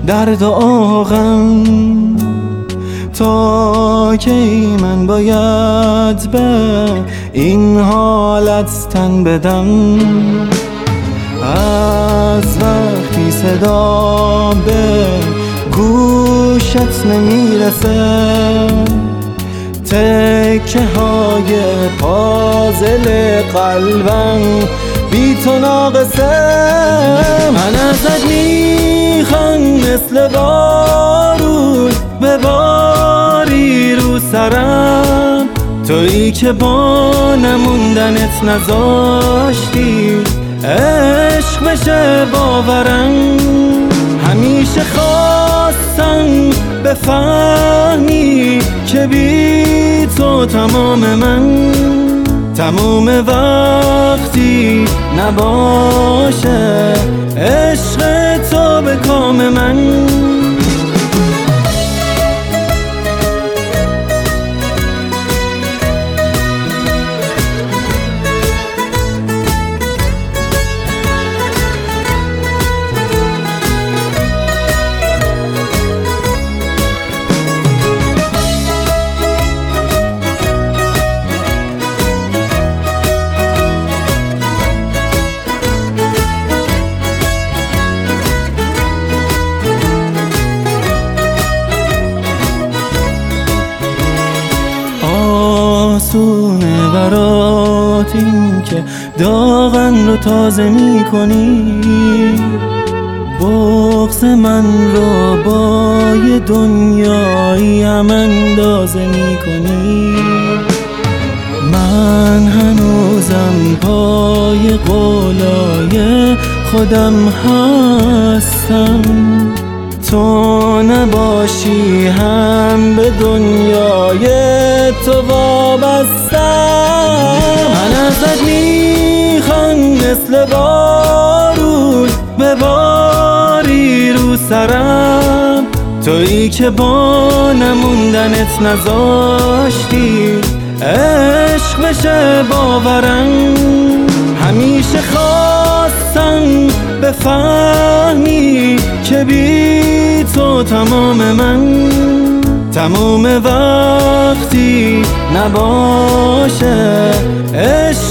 درد و آغم تا کی من باید به این حالت تن بدم؟ از وقتی صدا به گوشت نمیرسه، تکه های پازل قلبم بی تو ناقصه. من ازت میخوام مثل بارون بباری رو سرم، تویی که با نموندنت نذاشتی عشق بشه باورم. همیشه خواستم بفهمی که بی تو تمام من، تمام وقتی نباشه عشق تو به کام من. آسونه برات این که داغن رو تازه می کنی، بغض من رو با یه دنیایی هم اندازه می کنی. من هنوزم پای قولای خودم هستم، تو نباشی هم به دنیای تو وابستم. من ازت میخوام مثل بارون بباری رو سرم، تویی که با نموندنت نذاشتی عشق بشه باورم. همیشه خواستم بفهمی که بی تو تمام من، تمام وقتی نباشه عشق